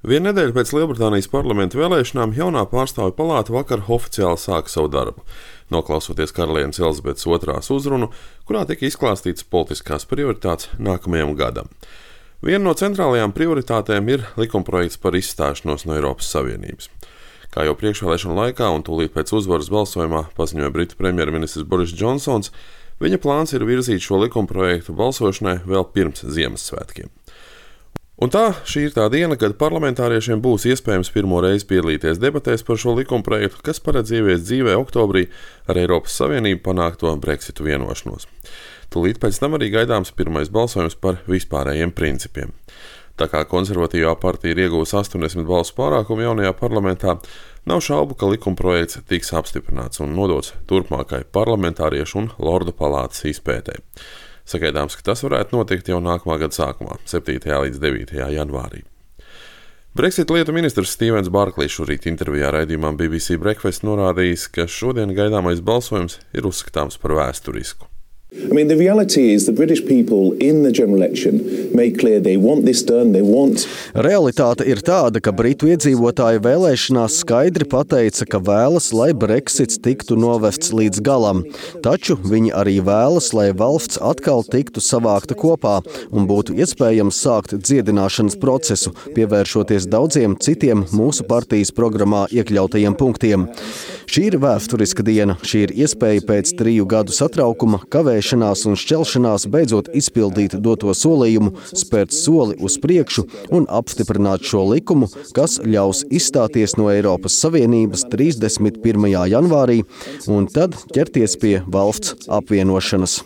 Vienu nedēļu pēc Lielbritānijas parlamenta vēlēšanām jaunā pārstāvju palāta vakar oficiāli sāka savu darbu, noklausoties karalienes Elizabetes II uzrunu, kurā tika izklāstītas politiskās prioritātes nākamajam gadam. Viena no centrālajām prioritātēm ir likumprojekts par izstāšanos no Eiropas Savienības. Kā jau priekšvēlēšanu laikā un tūlīt pēc uzvaras balsojumā paziņoja Britu premjerministrs Boris Džonsons, viņa plāns ir virzīt šo likumprojektu balsošanai vēl pirms Ziemassvētkiem. Un tā šī ir tā diena, kad parlamentāriešiem būs iespējams pirmo reizi piedalīties debatēs par šo likumprojektu, kas paredz ieviest dzīvē oktobrī ar Eiropas Savienību panākto Brexitu vienošanos. Tūlīt pēc tam arī gaidāms pirmais balsojums par vispārējiem principiem. Tā kā konservatīvā partija ir iegūs 80 balsu pārākumu jaunajā parlamentā, nav šaubu, ka likumprojekts tiks apstiprināts un nodots turpmākai parlamentāriešu un lordu palātas izpētē. Sagaidāms, ka tas varētu notikt jau nākamā gada sākumā, 7. līdz 9. janvārī. Brexit lietu ministrs Stevens Barklīs šorīt intervijā raidījumā BBC Breakfast norādījis, ka šodien gaidāmais balsojums ir uzskatāms par vēsturisku. The reality is the British people in the general election made clear they want this done, they want... Realitāte ir tāda, ka Britu iedzīvotāji vēlēšanās skaidri pateica, ka vēlas, lai Brexits tiktu novests līdz galam. Taču viņi arī vēlas, lai valsts atkal tiktu savākta kopā un būtu iespējams sākt dziedināšanas procesu, pievēršoties daudziem citiem mūsu partijas programmā iekļautajiem punktiem. Šī ir vēsturiska diena, šī ir iespēja pēc 3 gadu satraukuma, kavēšanās un šķelšanās beidzot izpildīt doto solījumu, spērt soli uz priekšu un apstiprināt šo likumu, kas ļaus izstāties no Eiropas Savienības 31. janvārī un tad ķerties pie valsts apvienošanas.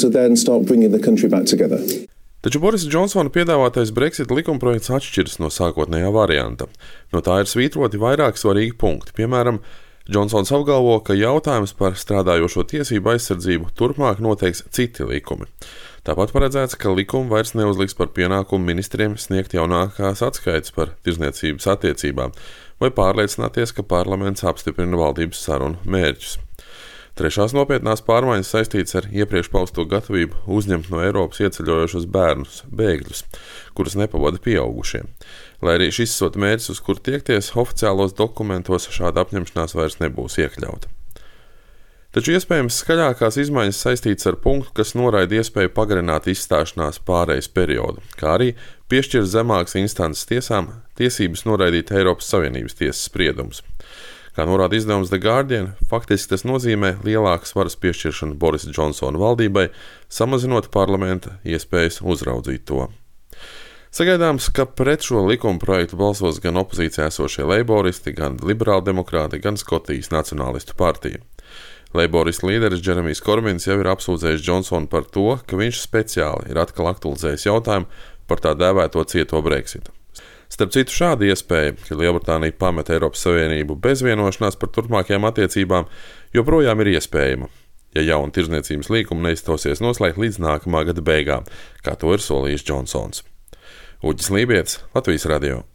Taču Borisa Džonsona piedāvātais Brexit likumprojekts atšķiras no sākotnējā varianta. No tā ir svītroti vairāk svarīgi punkti, piemēram, Džonsons apgalvo, ka jautājums par strādājošo tiesību aizsardzību turpmāk noteiks citi likumi. Tāpat paredzēts, ka likumi vairs neuzliks par pienākumu ministriem sniegt jaunākās atskaites par tirzniecības attiecībām vai pārliecināties, ka parlaments apstiprina valdības sarunu mērķus. Trešās nopietnās pārmaiņas saistītas ar iepriekš pausto gatavību uzņemt no Eiropas ieceļojošos bērnus, bēgļus, kurus nepavada pieaugušie. Lai arī šis esot mērķis, uz kur tiekties, oficiālos dokumentos šāda apņemšanās vairs nebūs iekļauta. Taču iespējams skaļākās izmaiņas saistītas ar punktu, kas noraida iespēju pagarināt izstāšanās pārejas periodu, kā arī piešķir zemākas instances tiesām tiesības noraidīt Eiropas Savienības tiesas spriedumus. Kā norāda izdevums The Guardian, faktiski tas nozīmē lielākas varas piešķiršanu Borisa Džonsona valdībai, samazinot parlamenta iespējas uzraudzīt to. Sagaidāms, ka pret šo likuma projektu balsos gan opozīcijā esošie leiboristi, gan liberāldemokrāti, gan Skotijas nacionālistu partija. Leiboristu līderis Džeremijs Korbins jau ir apsūdzējis Džonsonu par to, ka viņš speciāli ir atkal aktualizējis jautājumu par tā dēvēto cieto Brexitu. Starp citu, šāda iespēja, ka Lielbritānija pamet Eiropas Savienību bez vienošanās par turpmākajām attiecībām, joprojām ir iespējama, ja jauna tirzniecības līguma neizdosies noslēgt līdz nākamā gada beigām, kā to ir solījis Džonsons. Uģis Lībietis, Latvijas radio.